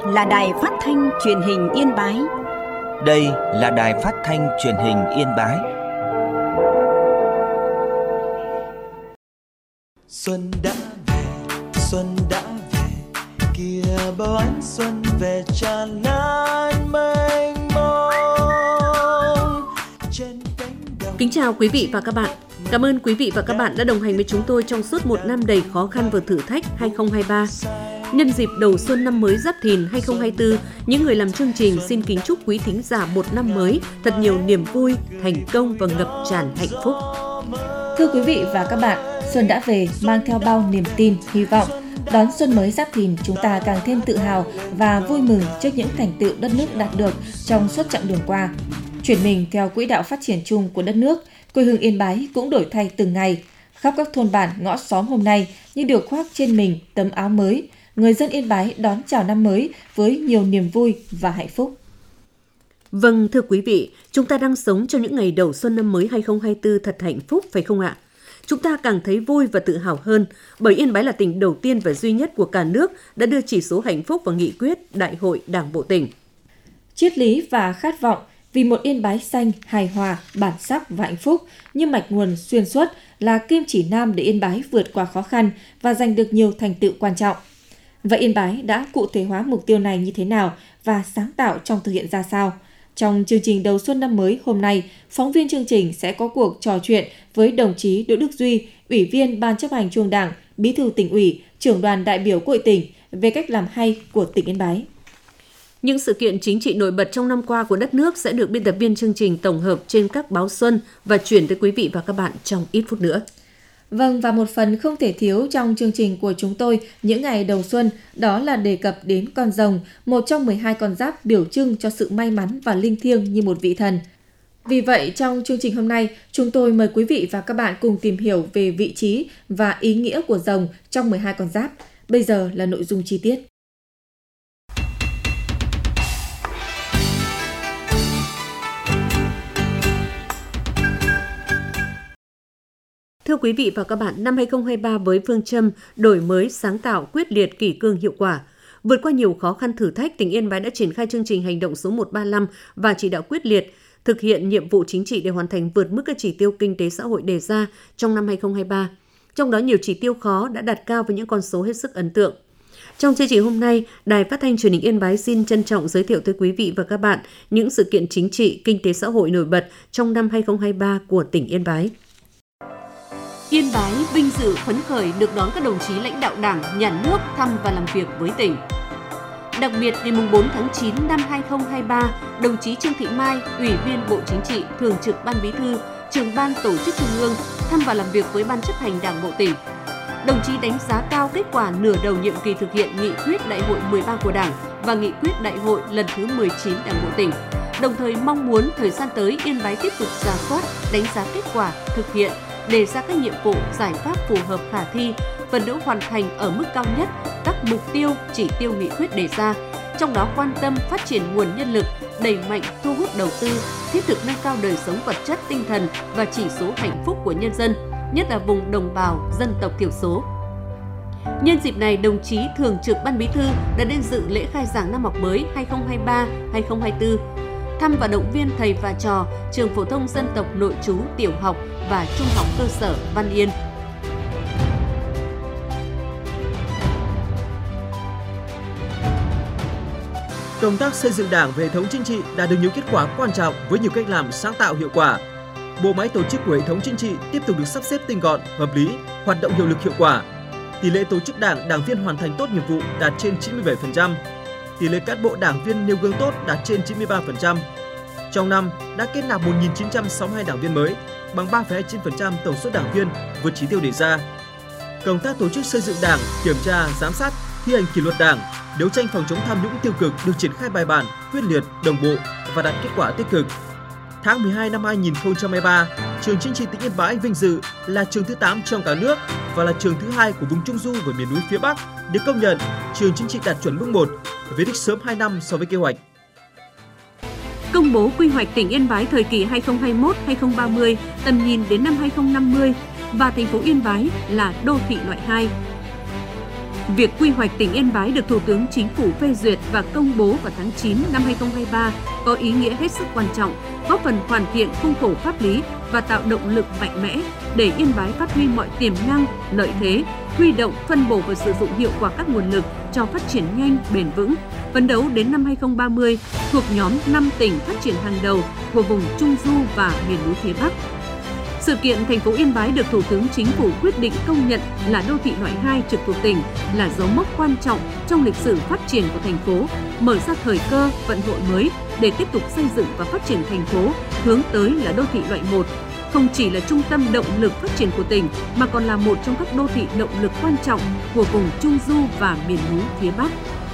là Đài Phát thanh Truyền hình Yên Bái. Đây là Đài Phát thanh Truyền hình Yên Bái. Xuân đã về, kìa bao ánh xuân về tràn lan mênh mông. Kính chào quý vị và các bạn. Cảm ơn quý vị và các bạn đã đồng hành với chúng tôi trong suốt một năm đầy khó khăn và thử thách 2023. Nhân dịp đầu xuân năm mới Giáp Thìn 2024, những người làm chương trình xin kính chúc quý thính giả một năm mới thật nhiều niềm vui, thành công và ngập tràn hạnh phúc. Thưa quý vị và các bạn, xuân đã về mang theo bao niềm tin, hy vọng. Đón xuân mới Giáp Thìn, chúng ta càng thêm tự hào và vui mừng trước những thành tựu đất nước đạt được trong suốt chặng đường qua. Chuyển mình theo quỹ đạo phát triển chung của đất nước, quê hương Yên Bái cũng đổi thay từng ngày. Khắp các thôn bản, ngõ xóm hôm nay như được khoác trên mình tấm áo mới. Người dân Yên Bái đón chào năm mới với nhiều niềm vui và hạnh phúc. Vâng, thưa quý vị, chúng ta đang sống trong những ngày đầu xuân năm mới 2024 thật hạnh phúc, phải không ạ? Chúng ta càng thấy vui và tự hào hơn bởi Yên Bái là tỉnh đầu tiên và duy nhất của cả nước đã đưa chỉ số hạnh phúc vào nghị quyết Đại hội Đảng bộ tỉnh. Triết lý và khát vọng vì một Yên Bái xanh, hài hòa, bản sắc và hạnh phúc như mạch nguồn xuyên suốt là kim chỉ nam để Yên Bái vượt qua khó khăn và giành được nhiều thành tựu quan trọng. Vậy Yên Bái đã cụ thể hóa mục tiêu này như thế nào và sáng tạo trong thực hiện ra sao? Trong chương trình đầu xuân năm mới hôm nay, phóng viên chương trình sẽ có cuộc trò chuyện với đồng chí Đỗ Đức Duy, Ủy viên Ban chấp hành Trung ương Đảng, Bí thư Tỉnh ủy, Trưởng đoàn đại biểu Quốc hội tỉnh về cách làm hay của tỉnh Yên Bái. Những sự kiện chính trị nổi bật trong năm qua của đất nước sẽ được biên tập viên chương trình tổng hợp trên các báo xuân và chuyển tới quý vị và các bạn trong ít phút nữa. Vâng, và một phần không thể thiếu trong chương trình của chúng tôi những ngày đầu xuân, đó là đề cập đến con rồng, một trong 12 con giáp biểu trưng cho sự may mắn và linh thiêng như một vị thần. Vì vậy, trong chương trình hôm nay, chúng tôi mời quý vị và các bạn cùng tìm hiểu về vị trí và ý nghĩa của rồng trong 12 con giáp. Bây giờ là nội dung chi tiết. Thưa quý vị và các bạn, năm 2023 với phương châm đổi mới, sáng tạo, quyết liệt, kỷ cương, hiệu quả, vượt qua nhiều khó khăn thử thách, tỉnh Yên Bái đã triển khai chương trình hành động số 135 và chỉ đạo quyết liệt thực hiện nhiệm vụ chính trị để hoàn thành vượt mức các chỉ tiêu kinh tế xã hội đề ra trong năm 2023. Trong đó nhiều chỉ tiêu khó đã đạt cao với những con số hết sức ấn tượng. Trong chương trình hôm nay, Đài Phát thanh Truyền hình Yên Bái xin trân trọng giới thiệu tới quý vị và các bạn những sự kiện chính trị, kinh tế xã hội nổi bật trong năm 2023 của tỉnh Yên Bái. Yên Bái vinh dự phấn khởi được đón các đồng chí lãnh đạo Đảng, Nhà nước thăm và làm việc với tỉnh. Đặc biệt, ngày 4 tháng 9 năm 2023, đồng chí Trương Thị Mai, Ủy viên Bộ Chính trị, Thường trực Ban Bí thư, Trưởng ban Tổ chức Trung ương thăm và làm việc với Ban chấp hành Đảng bộ tỉnh. Đồng chí đánh giá cao kết quả nửa đầu nhiệm kỳ thực hiện nghị quyết Đại hội 13 của Đảng và nghị quyết Đại hội lần thứ 19 Đảng bộ tỉnh. Đồng thời mong muốn thời gian tới Yên Bái tiếp tục rà soát, đánh giá kết quả thực hiện, đề ra các nhiệm vụ, giải pháp phù hợp khả thi, phấn đấu hoàn thành ở mức cao nhất các mục tiêu, chỉ tiêu nghị quyết đề ra, trong đó quan tâm phát triển nguồn nhân lực, đẩy mạnh thu hút đầu tư, thiết thực nâng cao đời sống vật chất, tinh thần và chỉ số hạnh phúc của nhân dân, nhất là vùng đồng bào, dân tộc thiểu số. Nhân dịp này, đồng chí Thường trực Ban Bí thư đã đến dự lễ khai giảng năm học mới 2023-2024, thăm và động viên thầy và trò trường phổ thông dân tộc nội trú tiểu học và trung học cơ sở Văn Yên. Công tác xây dựng Đảng về hệ thống chính trị đạt được nhiều kết quả quan trọng với nhiều cách làm sáng tạo hiệu quả. Bộ máy tổ chức của hệ thống chính trị tiếp tục được sắp xếp tinh gọn, hợp lý, hoạt động hiệu lực hiệu quả. Tỷ lệ tổ chức Đảng, đảng viên hoàn thành tốt nhiệm vụ đạt trên 97%. Tỷ lệ cán bộ đảng viên nêu gương tốt đạt trên 93%. Trong năm đã kết nạp 1.962 đảng viên mới, bằng 3,29% tổng số đảng viên vượt chỉ tiêu đề ra. Công tác tổ chức xây dựng Đảng, kiểm tra, giám sát, thi hành kỷ luật Đảng, đấu tranh phòng chống tham nhũng tiêu cực được triển khai bài bản, quyết liệt, đồng bộ và đạt kết quả tích cực. Tháng 12 năm 2023, trường chính trị tỉnh Yên Bái vinh dự là trường thứ 8 trong cả nước và là trường thứ 2 của vùng Trung Du và miền núi phía Bắc được công nhận trường chính trị đạt chuẩn mức 1, về đích sớm 2 năm so với kế hoạch. Công bố quy hoạch tỉnh Yên Bái thời kỳ 2021-2030, tầm nhìn đến năm 2050 và thành phố Yên Bái là đô thị loại 2. Việc quy hoạch tỉnh Yên Bái được Thủ tướng Chính phủ phê duyệt và công bố vào tháng 9 năm 2023 có ý nghĩa hết sức quan trọng, góp phần hoàn thiện khung khổ pháp lý và tạo động lực mạnh mẽ để Yên Bái phát huy mọi tiềm năng, lợi thế, huy động, phân bổ và sử dụng hiệu quả các nguồn lực cho phát triển nhanh, bền vững, phấn đấu đến năm 2030 thuộc nhóm 5 tỉnh phát triển hàng đầu của vùng Trung Du và miền núi phía Bắc. Sự kiện thành phố Yên Bái được Thủ tướng Chính phủ quyết định công nhận là đô thị loại 2 trực thuộc tỉnh là dấu mốc quan trọng trong lịch sử phát triển của thành phố, mở ra thời cơ vận hội mới để tiếp tục xây dựng và phát triển thành phố hướng tới là đô thị loại 1, không chỉ là trung tâm động lực phát triển của tỉnh mà còn là một trong các đô thị động lực quan trọng của vùng Trung Du và miền núi phía Bắc.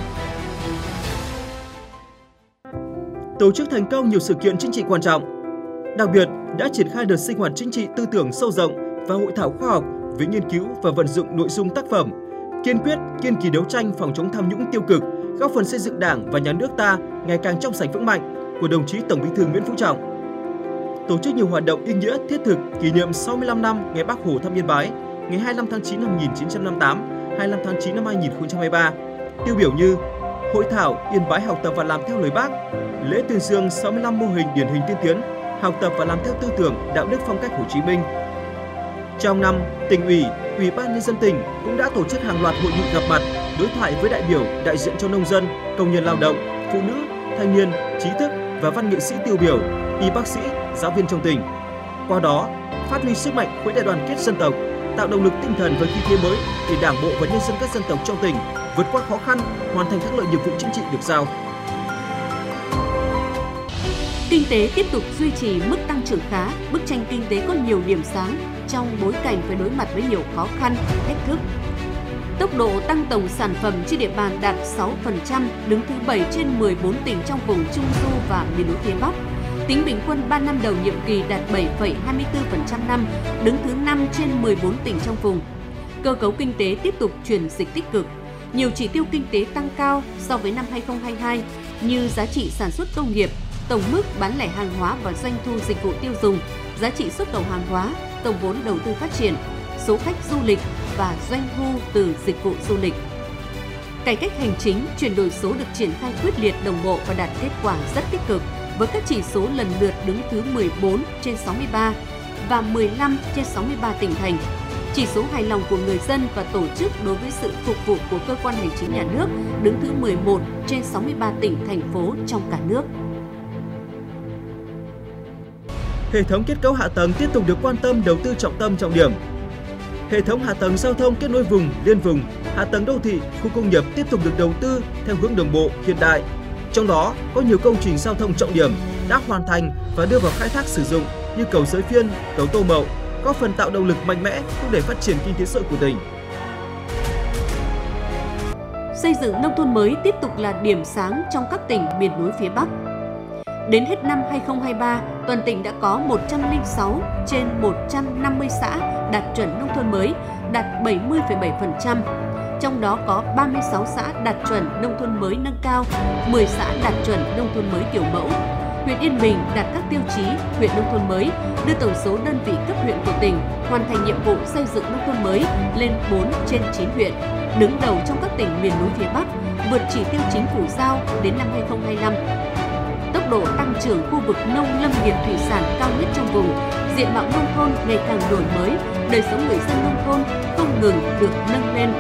Tổ chức thành công nhiều sự kiện chính trị quan trọng. Đặc biệt, đã triển khai đợt sinh hoạt chính trị tư tưởng sâu rộng và hội thảo khoa học về nghiên cứu và vận dụng nội dung tác phẩm, kiên quyết, kiên trì đấu tranh phòng chống tham nhũng tiêu cực, góp phần xây dựng Đảng và Nhà nước ta ngày càng trong sạch vững mạnh của đồng chí Tổng Bí thư Nguyễn Phú Trọng. Tổ chức nhiều hoạt động ý nghĩa thiết thực kỷ niệm 65 năm ngày Bác Hồ thăm Yên Bái, ngày 25 tháng 9 năm 1958, 25 tháng 9 năm 2023, tiêu biểu như Hội thảo Yên Bái học tập và làm theo lời Bác, lễ tuyên dương 65 mô hình điển hình tiên tiến, học tập và làm theo tư tưởng, đạo đức phong cách Hồ Chí Minh. Trong năm, tỉnh ủy, Ủy ban Nhân dân tỉnh cũng đã tổ chức hàng loạt hội nghị gặp mặt, đối thoại với đại biểu đại diện cho nông dân, công nhân lao động, phụ nữ, thanh niên, trí thức và văn nghệ sĩ tiêu biểu, y bác sĩ, giáo viên trong tỉnh. Qua đó, phát huy sức mạnh khối đại đoàn kết dân tộc, tạo động lực tinh thần và khí thế mới để Đảng bộ và nhân dân các dân tộc trong tỉnh vượt qua khó khăn, hoàn thành thắng lợi nhiệm vụ chính trị được giao. Kinh tế tiếp tục duy trì mức tăng trưởng khá, bức tranh kinh tế có nhiều điểm sáng trong bối cảnh phải đối mặt với nhiều khó khăn, thách thức. Tốc độ tăng tổng sản phẩm trên địa bàn đạt 6%, đứng thứ 7 trên 14 tỉnh trong vùng Trung Du và miền núi phía Bắc. Tính bình quân 3 năm đầu nhiệm kỳ đạt 7,24% năm, đứng thứ 5 trên 14 tỉnh trong vùng. Cơ cấu kinh tế tiếp tục chuyển dịch tích cực. Nhiều chỉ tiêu kinh tế tăng cao so với năm 2022 như giá trị sản xuất công nghiệp, tổng mức bán lẻ hàng hóa và doanh thu dịch vụ tiêu dùng, giá trị xuất khẩu hàng hóa, tổng vốn đầu tư phát triển, số khách du lịch và doanh thu từ dịch vụ du lịch. Cải cách hành chính, chuyển đổi số được triển khai quyết liệt, đồng bộ và đạt kết quả rất tích cực với các chỉ số lần lượt đứng thứ 14 trên 63 và 15 trên 63 tỉnh thành. Chỉ số hài lòng của người dân và tổ chức đối với sự phục vụ của cơ quan hành chính nhà nước đứng thứ 11 trên 63 tỉnh, thành phố trong cả nước. Hệ thống kết cấu hạ tầng tiếp tục được quan tâm, đầu tư trọng tâm trọng điểm. Hệ thống hạ tầng giao thông kết nối vùng, liên vùng, hạ tầng đô thị, khu công nghiệp tiếp tục được đầu tư theo hướng đồng bộ, hiện đại. Trong đó có nhiều công trình giao thông trọng điểm đã hoàn thành và đưa vào khai thác sử dụng như cầu Giới Phiên, cầu Tô Mậu, góp phần tạo động lực mạnh mẽ thúc đẩy phát triển kinh tế xã hội của tỉnh. Xây dựng nông thôn mới tiếp tục là điểm sáng trong các tỉnh miền núi phía Bắc. Đến hết năm 2023, toàn tỉnh đã có 106 trên 150 xã đạt chuẩn nông thôn mới, đạt 70,7%. Trong đó có 36 xã đạt chuẩn nông thôn mới nâng cao, 10 xã đạt chuẩn nông thôn mới kiểu mẫu. Huyện Yên Bình đạt các tiêu chí huyện nông thôn mới, đưa tổng số đơn vị cấp huyện của tỉnh hoàn thành nhiệm vụ xây dựng nông thôn mới lên 4 trên 9 huyện, đứng đầu trong các tỉnh miền núi phía Bắc, vượt chỉ tiêu chính phủ giao đến năm 2025. Tốc độ tăng trưởng khu vực nông lâm nghiệp thủy sản cao nhất trong vùng, diện mạo nông thôn ngày càng đổi mới, đời sống người dân nông thôn không ngừng được nâng lên.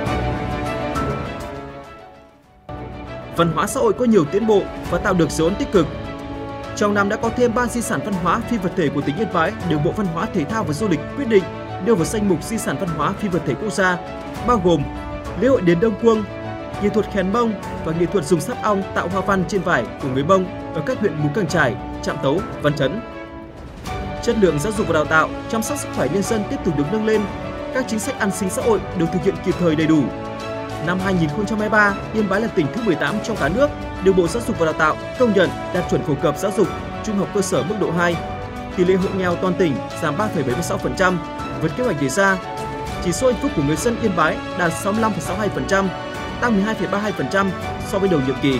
Văn hóa xã hội có nhiều tiến bộ và tạo được dấu ấn tích cực. Trong năm đã có thêm 3 di sản văn hóa phi vật thể của tỉnh Yên Bái được Bộ Văn hóa Thể thao và Du lịch quyết định đưa vào danh mục di sản văn hóa phi vật thể quốc gia, bao gồm lễ hội đền Đông Cuông, nghệ thuật khèn Mông và nghệ thuật dùng sáp ong tạo hoa văn trên vải của người Mông ở các huyện Mù Cang Chải, Trạm Tấu, Văn Chấn. Chất lượng giáo dục và đào tạo, chăm sóc sức khỏe nhân dân tiếp tục được nâng lên, các chính sách an sinh xã hội được thực hiện kịp thời đầy đủ. Năm 2023, Yên Bái là tỉnh thứ 18 trong cả nước được Bộ Giáo dục và Đào tạo công nhận đạt chuẩn phổ cập giáo dục trung học cơ sở mức độ 2. Tỷ lệ hộ nghèo toàn tỉnh giảm 3,76%, vượt kế hoạch đề ra. Chỉ số hạnh phúc của người dân Yên Bái đạt 65,62%, tăng 12,32% so với đầu nhiệm kỳ.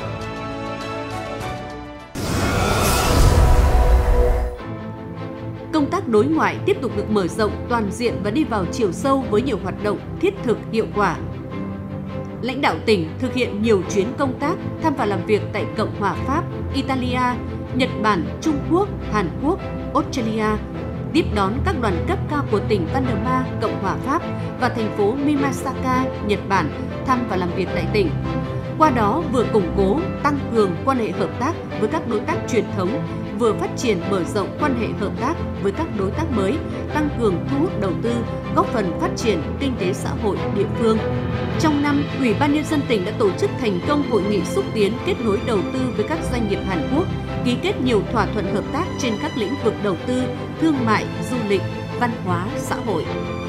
Công tác đối ngoại tiếp tục được mở rộng toàn diện và đi vào chiều sâu với nhiều hoạt động thiết thực hiệu quả. lãnh đạo tỉnh thực hiện nhiều chuyến công tác thăm và làm việc tại Cộng hòa Pháp, Italia, Nhật Bản, Trung Quốc, Hàn Quốc, Australia, tiếp đón các đoàn cấp cao của tỉnh Panama, Cộng hòa Pháp và thành phố Mimasaka, Nhật Bản thăm và làm việc tại tỉnh. Qua đó vừa củng cố, tăng cường quan hệ hợp tác với các đối tác truyền thống, vừa phát triển mở rộng quan hệ hợp tác với các đối tác mới, tăng cường thu hút đầu tư, góp phần phát triển kinh tế xã hội địa phương. Trong năm, Ủy ban Nhân dân tỉnh đã tổ chức thành công hội nghị xúc tiến kết nối đầu tư với các doanh nghiệp Hàn Quốc, ký kết nhiều thỏa thuận hợp tác trên các lĩnh vực đầu tư, thương mại, du lịch, văn hóa, xã hội.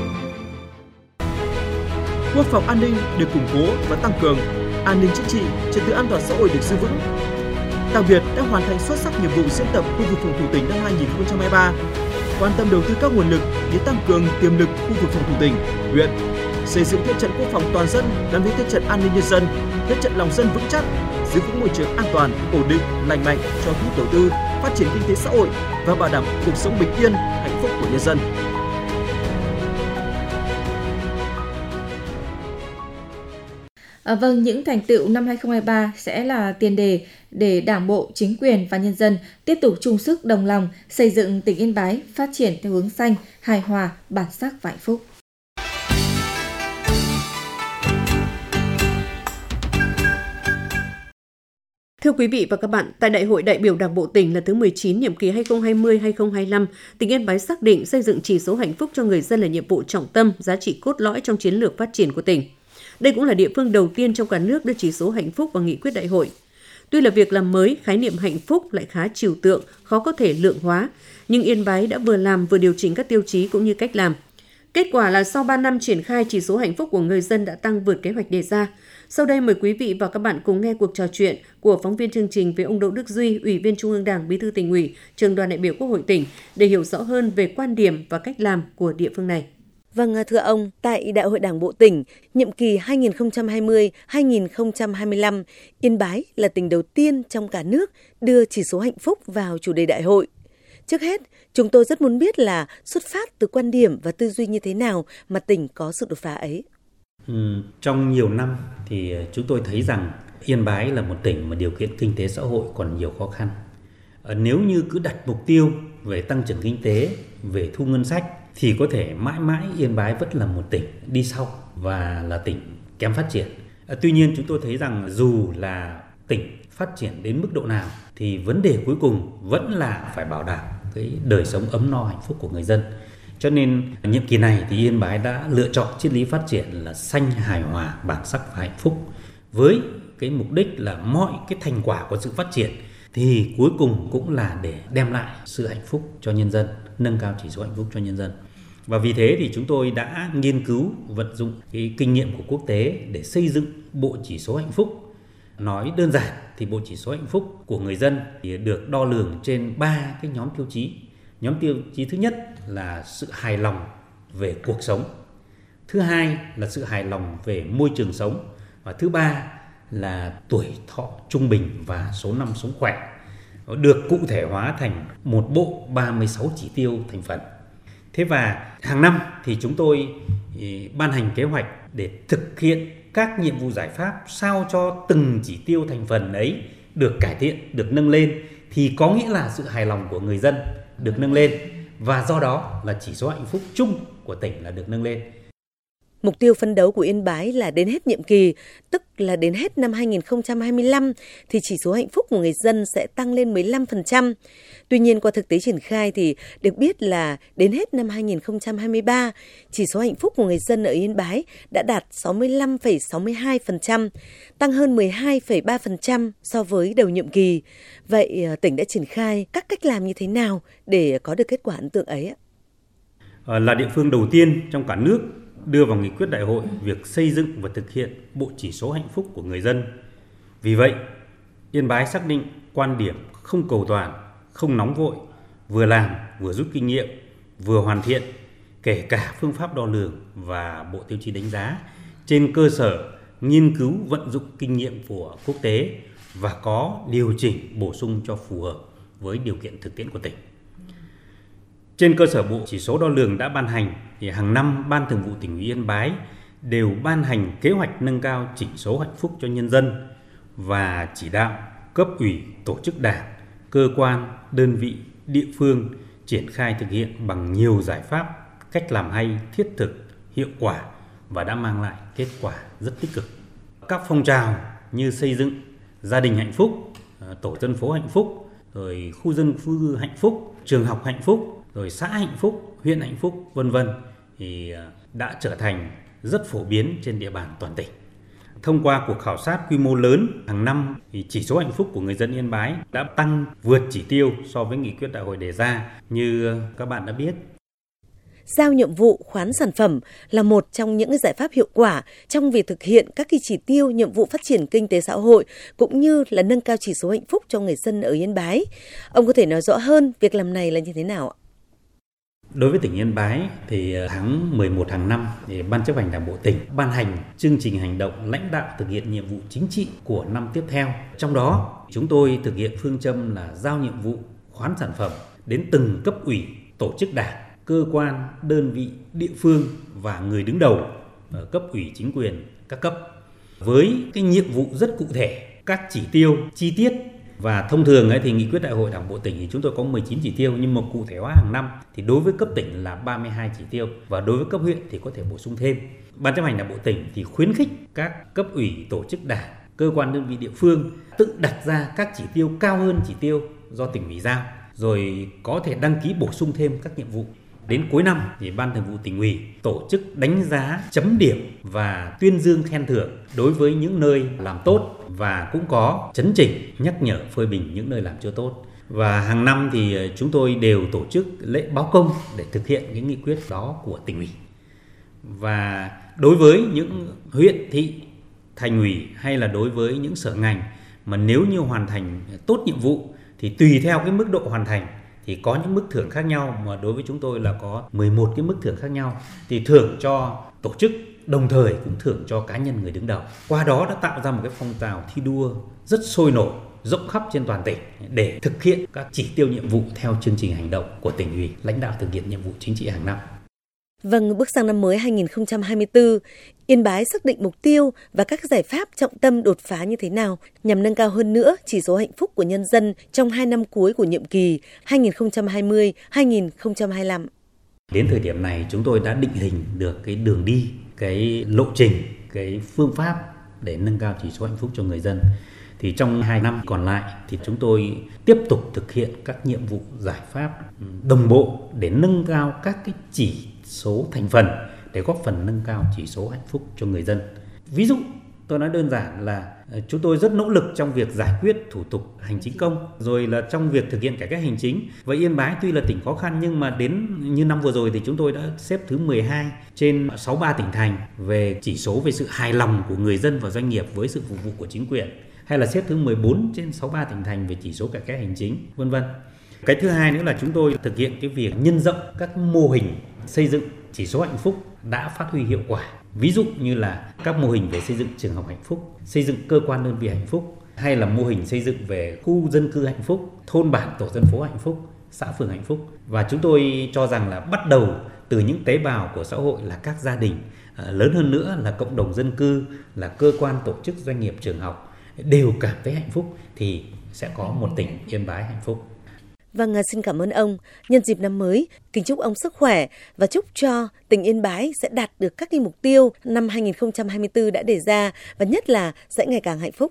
Quốc phòng an ninh được củng cố và tăng cường, an ninh chính trị, trật tự an toàn xã hội được giữ vững. Đặc biệt đã hoàn thành xuất sắc nhiệm vụ diễn tập khu vực phòng thủ tỉnh năm 2023, quan tâm đầu tư các nguồn lực để tăng cường tiềm lực khu vực phòng thủ tỉnh, huyện, xây dựng thế trận quốc phòng toàn dân gắn với thế trận an ninh nhân dân, thế trận lòng dân vững chắc, giữ vững môi trường an toàn, ổn định, lành mạnh cho thu hút đầu tư, phát triển kinh tế xã hội và bảo đảm cuộc sống bình yên, hạnh phúc của nhân dân. Vâng, những thành tựu năm 2023 sẽ là tiền đề để Đảng bộ, chính quyền và nhân dân tiếp tục chung sức đồng lòng xây dựng tỉnh Yên Bái phát triển theo hướng xanh, hài hòa, bản sắc và hạnh phúc. Thưa quý vị và các bạn, tại Đại hội đại biểu Đảng bộ tỉnh lần thứ 19 nhiệm kỳ 2020-2025, tỉnh Yên Bái xác định xây dựng chỉ số hạnh phúc cho người dân là nhiệm vụ trọng tâm, giá trị cốt lõi trong chiến lược phát triển của tỉnh. Đây cũng là địa phương đầu tiên trong cả nước đưa chỉ số hạnh phúc vào nghị quyết đại hội. Tuy là việc làm mới, khái niệm hạnh phúc lại khá trừu tượng, khó có thể lượng hóa, nhưng Yên Bái đã vừa làm vừa điều chỉnh các tiêu chí cũng như cách làm. Kết quả là sau 3 năm triển khai, chỉ số hạnh phúc của người dân đã tăng vượt kế hoạch đề ra. Sau đây mời quý vị và các bạn cùng nghe cuộc trò chuyện của phóng viên chương trình với ông Đỗ Đức Duy, Ủy viên Trung ương Đảng, Bí thư Tỉnh ủy, Trưởng đoàn đại biểu Quốc hội tỉnh để hiểu rõ hơn về quan điểm và cách làm của địa phương này. Vâng, thưa ông, tại Đại hội Đảng bộ tỉnh, nhiệm kỳ 2020-2025, Yên Bái là tỉnh đầu tiên trong cả nước đưa chỉ số hạnh phúc vào chủ đề đại hội. Trước hết, chúng tôi rất muốn biết là xuất phát từ quan điểm và tư duy như thế nào mà tỉnh có sự đột phá ấy. Trong nhiều năm thì chúng tôi thấy rằng Yên Bái là một tỉnh mà điều kiện kinh tế xã hội còn nhiều khó khăn. Nếu như cứ đặt mục tiêu về tăng trưởng kinh tế, về thu ngân sách thì có thể mãi mãi Yên Bái vẫn là một tỉnh đi sau và là tỉnh kém phát triển. Tuy nhiên chúng tôi thấy rằng dù là tỉnh phát triển đến mức độ nào thì vấn đề cuối cùng vẫn là phải bảo đảm cái đời sống ấm no hạnh phúc của người dân. Cho nên nhiệm kỳ này thì Yên Bái đã lựa chọn triết lý phát triển là xanh, hài hòa, bản sắc và hạnh phúc, với cái mục đích là mọi cái thành quả của sự phát triển thì cuối cùng cũng là để đem lại sự hạnh phúc cho nhân dân, nâng cao chỉ số hạnh phúc cho nhân dân. Và vì thế thì chúng tôi đã nghiên cứu, vận dụng cái kinh nghiệm của quốc tế để xây dựng bộ chỉ số hạnh phúc. Nói đơn giản thì bộ chỉ số hạnh phúc của người dân thì được đo lường trên 3 cái nhóm tiêu chí. Nhóm tiêu chí thứ nhất là sự hài lòng về cuộc sống. Thứ hai là sự hài lòng về môi trường sống. Và thứ ba là tuổi thọ trung bình và số năm sống khỏe. Nó được cụ thể hóa thành một bộ 36 chỉ tiêu thành phần. Thế và hàng năm thì chúng tôi ban hành kế hoạch để thực hiện các nhiệm vụ giải pháp sao cho từng chỉ tiêu thành phần ấy được cải thiện, được nâng lên thì có nghĩa là sự hài lòng của người dân được nâng lên và do đó là chỉ số hạnh phúc chung của tỉnh là được nâng lên. Mục tiêu phấn đấu của Yên Bái là đến hết nhiệm kỳ, tức là đến hết năm 2025 thì chỉ số hạnh phúc của người dân sẽ tăng lên 15%. Tuy nhiên qua thực tế triển khai thì được biết là đến hết năm 2023, chỉ số hạnh phúc của người dân ở Yên Bái đã đạt 65,62%, tăng hơn 12,3% so với đầu nhiệm kỳ. Vậy tỉnh đã triển khai các cách làm như thế nào để có được kết quả ấn tượng ấy ạ? Là địa phương đầu tiên trong cả nước đưa vào nghị quyết đại hội việc xây dựng và thực hiện bộ chỉ số hạnh phúc của người dân. Vì vậy, Yên Bái xác định quan điểm không cầu toàn, không nóng vội, vừa làm vừa rút kinh nghiệm, vừa hoàn thiện, kể cả phương pháp đo lường và bộ tiêu chí đánh giá, trên cơ sở nghiên cứu vận dụng kinh nghiệm của quốc tế và có điều chỉnh bổ sung cho phù hợp với điều kiện thực tiễn của tỉnh. Trên cơ sở bộ chỉ số đo lường đã ban hành, thì hàng năm Ban Thường vụ Tỉnh ủy Yên Bái đều ban hành kế hoạch nâng cao chỉ số hạnh phúc cho nhân dân và chỉ đạo cấp ủy, tổ chức đảng, cơ quan, đơn vị, địa phương triển khai thực hiện bằng nhiều giải pháp, cách làm hay, thiết thực, hiệu quả và đã mang lại kết quả rất tích cực. Các phong trào như xây dựng gia đình hạnh phúc, tổ dân phố hạnh phúc, rồi khu dân cư hạnh phúc, trường học hạnh phúc, rồi xã hạnh phúc, huyện hạnh phúc, v.v. thì đã trở thành rất phổ biến trên địa bàn toàn tỉnh. Thông qua cuộc khảo sát quy mô lớn hàng năm thì chỉ số hạnh phúc của người dân Yên Bái đã tăng vượt chỉ tiêu so với nghị quyết đại hội đề ra như các bạn đã biết. Giao nhiệm vụ khoán sản phẩm là một trong những giải pháp hiệu quả trong việc thực hiện các chỉ tiêu nhiệm vụ phát triển kinh tế xã hội cũng như là nâng cao chỉ số hạnh phúc cho người dân ở Yên Bái. Ông có thể nói rõ hơn việc làm này là như thế nào ạ? Đối với tỉnh Yên Bái thì tháng 11 hàng năm thì Ban chấp hành Đảng bộ tỉnh ban hành chương trình hành động lãnh đạo thực hiện nhiệm vụ chính trị của năm tiếp theo. Trong đó chúng tôi thực hiện phương châm là giao nhiệm vụ khoán sản phẩm đến từng cấp ủy, tổ chức đảng, cơ quan, đơn vị, địa phương và người đứng đầu ở cấp ủy chính quyền các cấp với cái nhiệm vụ rất cụ thể, các chỉ tiêu chi tiết. Và thông thường thì nghị quyết đại hội Đảng bộ tỉnh thì chúng tôi có 19 chỉ tiêu, nhưng mà cụ thể hóa hàng năm thì đối với cấp tỉnh là 32 chỉ tiêu và đối với cấp huyện thì có thể bổ sung thêm. Ban chấp hành Đảng bộ tỉnh thì khuyến khích các cấp ủy, tổ chức đảng, cơ quan đơn vị địa phương tự đặt ra các chỉ tiêu cao hơn chỉ tiêu do tỉnh ủy giao, rồi có thể đăng ký bổ sung thêm các nhiệm vụ. Đến cuối năm thì Ban Thường vụ Tỉnh ủy tổ chức đánh giá, chấm điểm và tuyên dương khen thưởng đối với những nơi làm tốt và cũng có chấn chỉnh, nhắc nhở, phê bình những nơi làm chưa tốt. Và hàng năm thì chúng tôi đều tổ chức lễ báo công để thực hiện cái nghị quyết đó của Tỉnh ủy. Và đối với những huyện, thị, thành ủy hay là đối với những sở ngành mà nếu như hoàn thành tốt nhiệm vụ thì tùy theo cái mức độ hoàn thành thì có những mức thưởng khác nhau, mà đối với chúng tôi là có 11 cái mức thưởng khác nhau, thì thưởng cho tổ chức đồng thời cũng thưởng cho cá nhân người đứng đầu. Qua đó đã tạo ra một cái phong trào thi đua rất sôi nổi, rộng khắp trên toàn tỉnh để thực hiện các chỉ tiêu nhiệm vụ theo chương trình hành động của tỉnh ủy lãnh đạo thực hiện nhiệm vụ chính trị hàng năm. Vâng, bước sang năm mới 2024, Yên Bái xác định mục tiêu và các giải pháp trọng tâm đột phá như thế nào nhằm nâng cao hơn nữa chỉ số hạnh phúc của nhân dân trong 2 năm cuối của nhiệm kỳ 2020-2025. Đến thời điểm này chúng tôi đã định hình được cái đường đi, cái lộ trình, cái phương pháp để nâng cao chỉ số hạnh phúc cho người dân. Thì trong 2 năm còn lại thì chúng tôi tiếp tục thực hiện các nhiệm vụ giải pháp đồng bộ để nâng cao các cái chỉ số thành phần để góp phần nâng cao chỉ số hạnh phúc cho người dân. Ví dụ tôi nói đơn giản là chúng tôi rất nỗ lực trong việc giải quyết thủ tục hành chính công, rồi là trong việc thực hiện cải cách hành chính. Và Yên Bái tuy là tỉnh khó khăn nhưng mà đến như năm vừa rồi thì chúng tôi đã xếp thứ 12 trên 63 tỉnh thành về chỉ số về sự hài lòng của người dân và doanh nghiệp với sự phục vụ của chính quyền, hay là xếp thứ 14 trên 63 tỉnh thành về chỉ số cải cách hành chính, v.v. Cái thứ hai nữa là chúng tôi thực hiện cái việc nhân rộng các mô hình xây dựng chỉ số hạnh phúc đã phát huy hiệu quả. Ví dụ như là các mô hình về xây dựng trường học hạnh phúc, xây dựng cơ quan đơn vị hạnh phúc, hay là mô hình xây dựng về khu dân cư hạnh phúc, thôn bản tổ dân phố hạnh phúc, xã phường hạnh phúc. Và chúng tôi cho rằng là bắt đầu từ những tế bào của xã hội là các gia đình, lớn hơn nữa là cộng đồng dân cư, là cơ quan tổ chức doanh nghiệp trường học đều cảm thấy hạnh phúc thì sẽ có một tỉnh Yên Bái hạnh phúc. Vâng, xin cảm ơn ông. Nhân dịp năm mới, kính chúc ông sức khỏe và chúc cho tỉnh Yên Bái sẽ đạt được các mục tiêu năm 2024 đã đề ra và nhất là sẽ ngày càng hạnh phúc.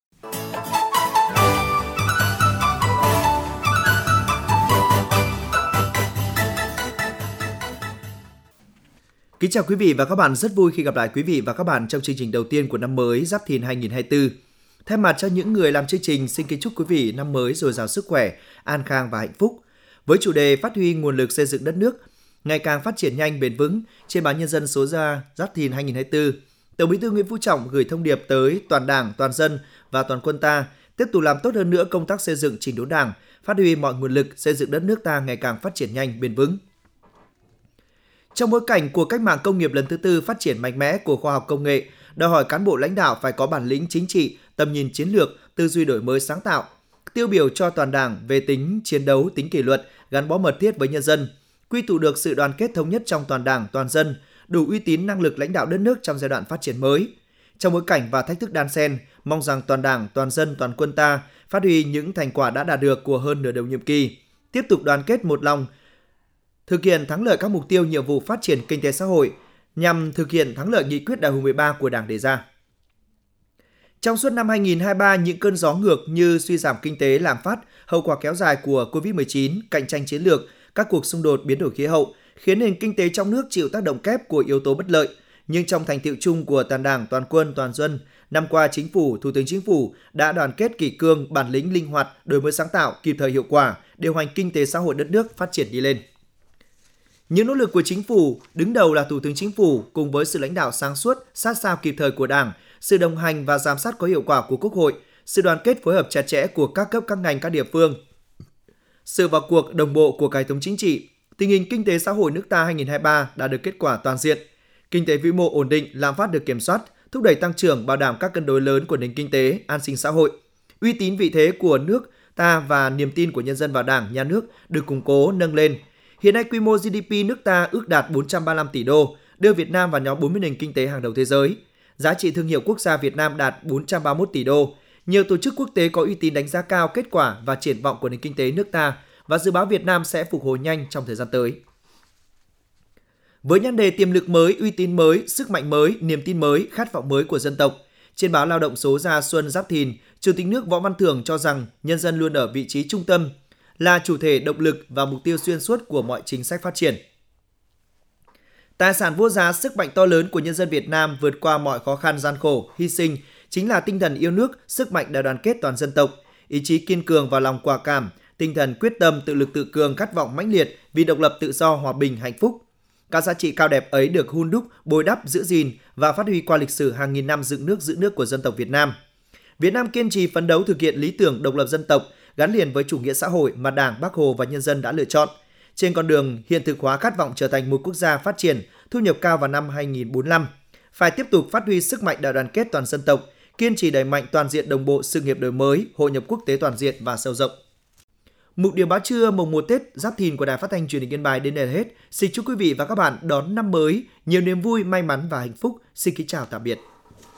Kính chào quý vị và các bạn, rất vui khi gặp lại quý vị và các bạn trong chương trình đầu tiên của năm mới Giáp Thìn 2024. Thay mặt cho những người làm chương trình, xin kính chúc quý vị năm mới dồi dào sức khỏe, an khang và hạnh phúc. Với chủ đề phát huy nguồn lực xây dựng đất nước, ngày càng phát triển nhanh bền vững trên báo Nhân dân số ra Giáp Thìn 2024, Tổng Bí thư Nguyễn Phú Trọng gửi thông điệp tới toàn Đảng, toàn dân và toàn quân ta tiếp tục làm tốt hơn nữa công tác xây dựng chỉnh đốn Đảng, phát huy mọi nguồn lực xây dựng đất nước ta ngày càng phát triển nhanh bền vững. Trong bối cảnh của cách mạng công nghiệp lần thứ tư phát triển mạnh mẽ của khoa học công nghệ, đòi hỏi cán bộ lãnh đạo phải có bản lĩnh chính trị, tầm nhìn chiến lược, tư duy đổi mới sáng tạo, tiêu biểu cho toàn Đảng về tính chiến đấu, tính kỷ luật, gắn bó mật thiết với nhân dân, quy tụ được sự đoàn kết thống nhất trong toàn Đảng, toàn dân, đủ uy tín năng lực lãnh đạo đất nước trong giai đoạn phát triển mới. Trong bối cảnh và thách thức đan xen, mong rằng toàn Đảng, toàn dân, toàn quân ta phát huy những thành quả đã đạt được của hơn nửa đầu nhiệm kỳ, tiếp tục đoàn kết một lòng, thực hiện thắng lợi các mục tiêu nhiệm vụ phát triển kinh tế xã hội nhằm thực hiện thắng lợi nghị quyết Đại hội 13 của Đảng đề ra. Trong suốt năm 2023, những cơn gió ngược như suy giảm kinh tế, lạm phát, hậu quả kéo dài của Covid-19, cạnh tranh chiến lược, các cuộc xung đột biến đổi khí hậu khiến nền kinh tế trong nước chịu tác động kép của yếu tố bất lợi. Nhưng trong thành tựu chung của toàn Đảng, toàn quân, toàn dân, năm qua Chính phủ, Thủ tướng Chính phủ đã đoàn kết kỷ cương, bản lĩnh linh hoạt, đổi mới sáng tạo, kịp thời hiệu quả, điều hành kinh tế xã hội đất nước phát triển đi lên. Những nỗ lực của Chính phủ, đứng đầu là Thủ tướng Chính phủ cùng với sự lãnh đạo sáng suốt, sát sao kịp thời của Đảng, sự đồng hành và giám sát có hiệu quả của Quốc hội, sự đoàn kết phối hợp chặt chẽ của các cấp các ngành các địa phương, sự vào cuộc đồng bộ của cả hệ thống chính trị, tình hình kinh tế xã hội nước ta 2023 đã được kết quả toàn diện. Kinh tế vĩ mô ổn định, lạm phát được kiểm soát, thúc đẩy tăng trưởng, bảo đảm các cân đối lớn của nền kinh tế, an sinh xã hội. Uy tín vị thế của nước ta và niềm tin của nhân dân vào Đảng, Nhà nước được củng cố, nâng lên. Hiện nay quy mô GDP nước ta ước đạt 435 tỷ đô, đưa Việt Nam vào nhóm 40 nền kinh tế hàng đầu thế giới. Giá trị thương hiệu quốc gia Việt Nam đạt 431 tỷ đô. Nhiều tổ chức quốc tế có uy tín đánh giá cao kết quả và triển vọng của nền kinh tế nước ta và dự báo Việt Nam sẽ phục hồi nhanh trong thời gian tới. Với nhan đề tiềm lực mới, uy tín mới, sức mạnh mới, niềm tin mới, khát vọng mới của dân tộc, trên báo Lao động số ra Xuân Giáp Thìn, Chủ tịch nước Võ Văn Thưởng cho rằng nhân dân luôn ở vị trí trung tâm, là chủ thể động lực và mục tiêu xuyên suốt của mọi chính sách phát triển. Tài sản vô giá, sức mạnh to lớn của nhân dân Việt Nam vượt qua mọi khó khăn gian khổ, hy sinh chính là tinh thần yêu nước, sức mạnh đại đoàn kết toàn dân tộc, ý chí kiên cường và lòng quả cảm, tinh thần quyết tâm tự lực tự cường, khát vọng mãnh liệt vì độc lập tự do, hòa bình, hạnh phúc. Các giá trị cao đẹp ấy được hun đúc, bồi đắp, giữ gìn và phát huy qua lịch sử hàng nghìn năm dựng nước giữ nước của dân tộc Việt Nam. Việt Nam kiên trì phấn đấu thực hiện lý tưởng độc lập dân tộc gắn liền với chủ nghĩa xã hội mà Đảng, Bác Hồ và nhân dân đã lựa chọn. Trên con đường hiện thực hóa khát vọng trở thành một quốc gia phát triển, thu nhập cao vào năm 2045, phải tiếp tục phát huy sức mạnh đại đoàn kết toàn dân tộc, kiên trì đẩy mạnh toàn diện đồng bộ sự nghiệp đổi mới, hội nhập quốc tế toàn diện và sâu rộng. Mục điểm báo trưa mùng 1 Tết Giáp Thìn của Đài Phát thanh Truyền hình Yên Bái đến đây là hết. Xin chúc quý vị và các bạn đón năm mới nhiều niềm vui, may mắn và hạnh phúc. Xin kính chào tạm biệt.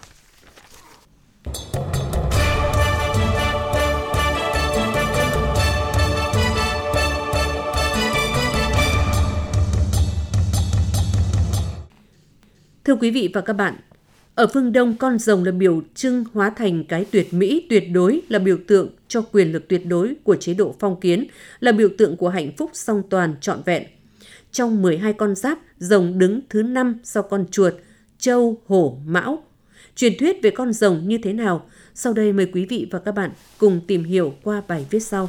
Thưa quý vị và các bạn, ở phương Đông, con rồng là biểu trưng hóa thành cái tuyệt mỹ, tuyệt đối, là biểu tượng cho quyền lực tuyệt đối của chế độ phong kiến, là biểu tượng của hạnh phúc song toàn, trọn vẹn. Trong 12 con giáp, rồng đứng thứ 5 sau con chuột, trâu, hổ, mão. Truyền thuyết về con rồng như thế nào? Sau đây mời quý vị và các bạn cùng tìm hiểu qua bài viết sau.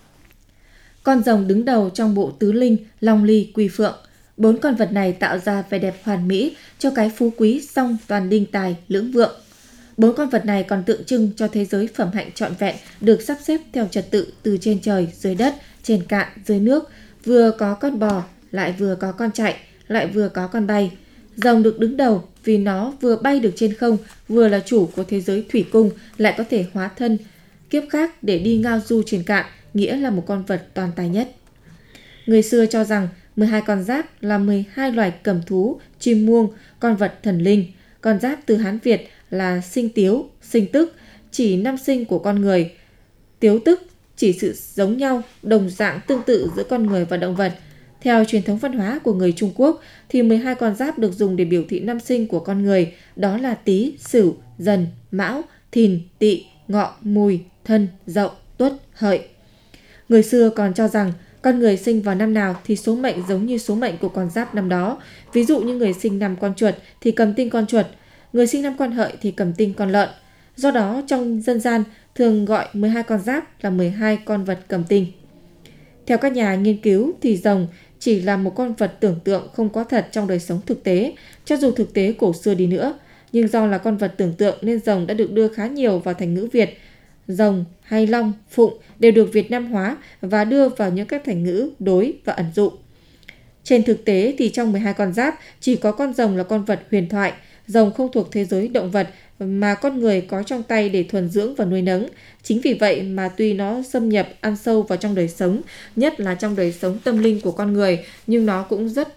Con rồng đứng đầu trong bộ tứ linh, long ly, quy phượng. 4 con vật này tạo ra vẻ đẹp hoàn mỹ cho cái phú quý song toàn đinh tài, lưỡng vượng. 4 con vật này còn tượng trưng cho thế giới phẩm hạnh trọn vẹn được sắp xếp theo trật tự từ trên trời, dưới đất, trên cạn, dưới nước, vừa có con bò, lại vừa có con chạy, lại vừa có con bay. Rồng được đứng đầu vì nó vừa bay được trên không, vừa là chủ của thế giới thủy cung, lại có thể hóa thân kiếp khác để đi ngao du trên cạn, nghĩa là một con vật toàn tài nhất. Người xưa cho rằng 12 con giáp là 12 loài cầm thú, chim muông, con vật thần linh. Con giáp từ Hán Việt là sinh tiếu, sinh tức, chỉ năm sinh của con người. Tiếu tức chỉ sự giống nhau, đồng dạng tương tự giữa con người và động vật. Theo truyền thống văn hóa của người Trung Quốc thì 12 con giáp được dùng để biểu thị năm sinh của con người, đó là Tý, Sửu, Dần, Mão, Thìn, Tỵ, Ngọ, Mùi, Thân, Dậu, Tuất, Hợi. Người xưa còn cho rằng con người sinh vào năm nào thì số mệnh giống như số mệnh của con giáp năm đó. Ví dụ như người sinh năm con chuột thì cầm tinh con chuột, người sinh năm con hợi thì cầm tinh con lợn. Do đó trong dân gian thường gọi 12 con giáp là 12 con vật cầm tinh. Theo các nhà nghiên cứu thì rồng chỉ là một con vật tưởng tượng không có thật trong đời sống thực tế, cho dù thực tế cổ xưa đi nữa. Nhưng do là con vật tưởng tượng nên rồng đã được đưa khá nhiều vào thành ngữ Việt. Rồng hay long, phụng đều được Việt Nam hóa và đưa vào những các thành ngữ đối và ẩn dụ. Trên thực tế thì trong 12 con giáp chỉ có con rồng là con vật huyền thoại. Rồng không thuộc thế giới động vật mà con người có trong tay để thuần dưỡng và nuôi nấng. Chính vì vậy mà tuy nó xâm nhập ăn sâu vào trong đời sống, nhất là trong đời sống tâm linh của con người, nhưng nó cũng rất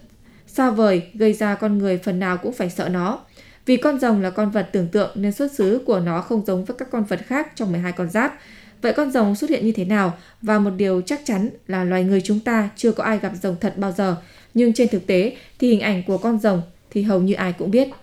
xa vời, gây ra con người phần nào cũng phải sợ nó. Vì con rồng là con vật tưởng tượng nên xuất xứ của nó không giống với các con vật khác trong 12 con giáp. Vậy con rồng xuất hiện như thế nào? Và một điều chắc chắn là loài người chúng ta chưa có ai gặp rồng thật bao giờ. Nhưng trên thực tế thì hình ảnh của con rồng thì hầu như ai cũng biết.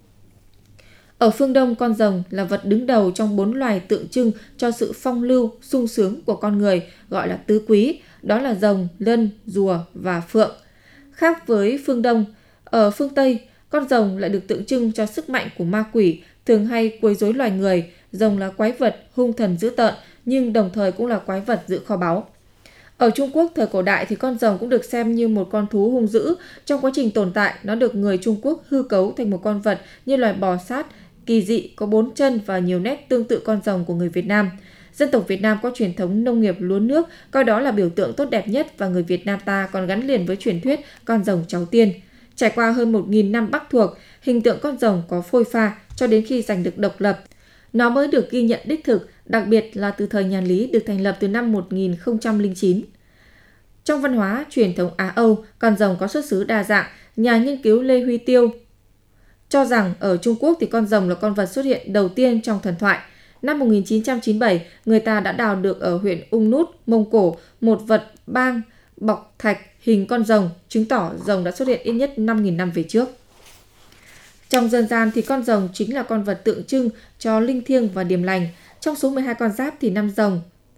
Ở phương Đông, con rồng là vật đứng đầu trong 4 loài tượng trưng cho sự phong lưu, sung sướng của con người, gọi là tứ quý, đó là rồng, lân, rùa và phượng. Khác với phương Đông, ở phương Tây, con rồng lại được tượng trưng cho sức mạnh của ma quỷ, thường hay quấy rối loài người. Rồng là quái vật, hung thần dữ tợn, nhưng đồng thời cũng là quái vật giữ kho báu. Ở Trung Quốc thời cổ đại thì con rồng cũng được xem như một con thú hung dữ. Trong quá trình tồn tại, nó được người Trung Quốc hư cấu thành một con vật như loài bò sát, kỳ dị, có 4 chân và nhiều nét tương tự con rồng của người Việt Nam. Dân tộc Việt Nam có truyền thống nông nghiệp lúa nước, coi đó là biểu tượng tốt đẹp nhất và người Việt Nam ta còn gắn liền với truyền thuyết con rồng cháu tiên. Trải qua hơn 1.000 năm bắc thuộc, hình tượng con rồng có phôi pha cho đến khi giành được độc lập. Nó mới được ghi nhận đích thực, đặc biệt là từ thời nhà Lý được thành lập từ năm 1009. Trong văn hóa truyền thống Á Âu, con rồng có xuất xứ đa dạng. Nhà nghiên cứu Lê Huy Tiêu cho rằng ở Trung Quốc thì con rồng là con vật xuất hiện đầu tiên trong thần thoại. Năm 1997, người ta đã đào được ở huyện Ung Nút, Mông Cổ, một vật bang bọc thạch hình con rồng, chứng tỏ rồng đã xuất hiện ít nhất 5.000 năm về trước. Trong dân gian thì con rồng chính là con vật tượng trưng cho linh thiêng và điềm lành. Trong số 12 con giáp thì năm rồng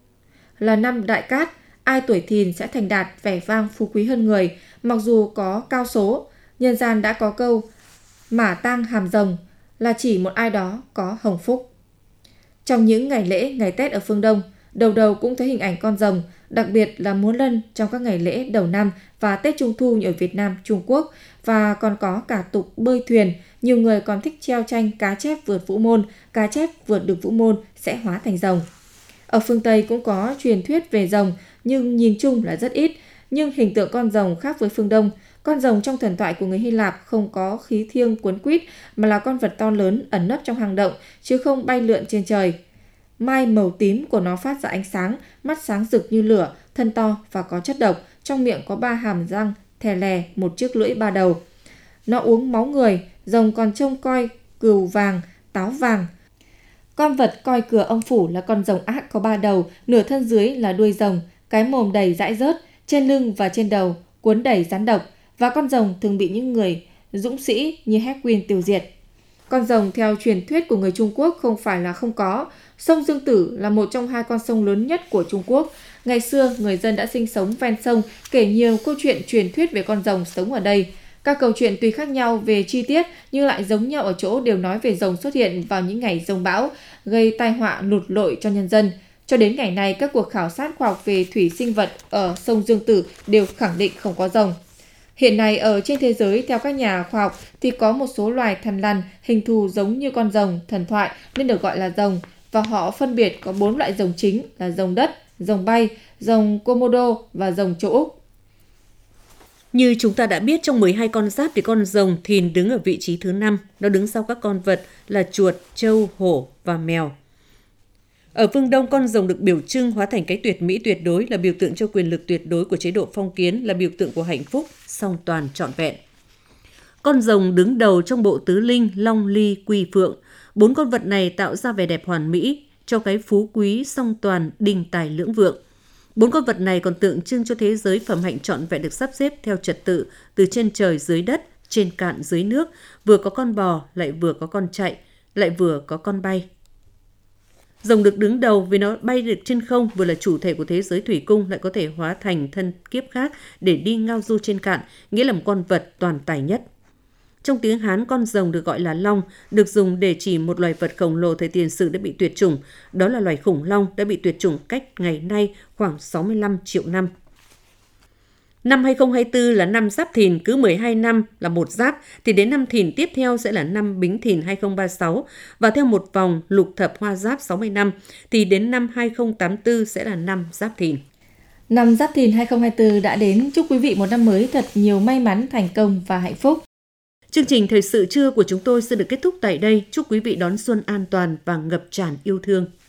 là năm đại cát, ai tuổi Thìn sẽ thành đạt, vẻ vang, phú quý hơn người. Mặc dù có cao số, nhân gian đã có câu mã tang hàm rồng là chỉ một ai đó có hồng phúc. Trong những ngày lễ, ngày Tết ở phương Đông, đầu đầu cũng thấy hình ảnh con rồng, đặc biệt là múa lân trong các ngày lễ đầu năm và Tết Trung Thu như ở Việt Nam, Trung Quốc, và còn có cả tục bơi thuyền. Nhiều người còn thích treo tranh cá chép vượt vũ môn, cá chép vượt được vũ môn sẽ hóa thành rồng. Ở phương Tây cũng có truyền thuyết về rồng, nhưng nhìn chung là rất ít. Nhưng hình tượng con rồng khác với phương Đông. Con rồng trong thần thoại của người Hy Lạp không có khí thiêng cuốn quýt, mà là con vật to lớn ẩn nấp trong hang động, chứ không bay lượn trên trời. Mai màu tím của nó phát ra ánh sáng, mắt sáng rực như lửa, thân to và có chất độc, trong miệng có 3 hàm răng thè lè, một chiếc lưỡi 3 đầu. Nó uống máu người. Rồng còn trông coi cừu vàng, táo vàng. Con vật coi cửa ông phủ là con rồng ác có 3 đầu, nửa thân dưới là đuôi rồng, cái mồm đầy dãi rớt, trên lưng và trên đầu cuốn đầy rắn độc, và con rồng thường bị những người dũng sĩ như Hedwig tiêu diệt. Con rồng theo truyền thuyết của người Trung Quốc không phải là không có. Sông Dương Tử là một trong 2 con sông lớn nhất của Trung Quốc. Ngày xưa, người dân đã sinh sống ven sông, kể nhiều câu chuyện truyền thuyết về con rồng sống ở đây. Các câu chuyện tuy khác nhau về chi tiết nhưng lại giống nhau ở chỗ đều nói về rồng xuất hiện vào những ngày giông bão, gây tai họa lụt lội cho nhân dân. Cho đến ngày nay, các cuộc khảo sát khoa học về thủy sinh vật ở sông Dương Tử đều khẳng định không có rồng. Hiện nay ở trên thế giới, theo các nhà khoa học thì có một số loài thằn lằn hình thù giống như con rồng thần thoại nên được gọi là rồng, và họ phân biệt có 4 loại rồng chính là rồng đất, rồng bay, rồng Komodo và rồng châu Úc. Như chúng ta đã biết, trong 12 con giáp thì con rồng Thìn đứng ở vị trí thứ 5. Nó đứng sau các con vật là chuột, trâu, hổ và mèo. Ở phương Đông, con rồng được biểu trưng hóa thành cái tuyệt mỹ tuyệt đối, là biểu tượng cho quyền lực tuyệt đối của chế độ phong kiến, là biểu tượng của hạnh phúc, song toàn trọn vẹn. Con rồng đứng đầu trong bộ tứ linh Long, Ly, Quy, Phượng. 4 con vật này tạo ra vẻ đẹp hoàn mỹ, cho cái phú quý, song toàn, đình tài lưỡng vượng. 4 con vật này còn tượng trưng cho thế giới phẩm hạnh trọn vẹn được sắp xếp theo trật tự, từ trên trời dưới đất, trên cạn dưới nước, vừa có con bò, lại vừa có con chạy, lại vừa có con bay. Rồng được đứng đầu vì nó bay được trên không, vừa là chủ thể của thế giới thủy cung, lại có thể hóa thành thân kiếp khác để đi ngao du trên cạn, nghĩa là một con vật toàn tài nhất. Trong tiếng Hán, con rồng được gọi là long, được dùng để chỉ một loài vật khổng lồ thời tiền sử đã bị tuyệt chủng. Đó là loài khủng long đã bị tuyệt chủng cách ngày nay khoảng 65 triệu năm. Năm 2024 là năm Giáp Thìn, cứ 12 năm là một giáp, thì đến năm Thìn tiếp theo sẽ là năm Bính Thìn 2036, và theo một vòng lục thập hoa giáp 60 năm, thì đến năm 2084 sẽ là năm Giáp Thìn. Năm Giáp Thìn 2024 đã đến, chúc quý vị một năm mới thật nhiều may mắn, thành công và hạnh phúc. Chương trình Thời sự trưa của chúng tôi sẽ được kết thúc tại đây. Chúc quý vị đón xuân an toàn và ngập tràn yêu thương.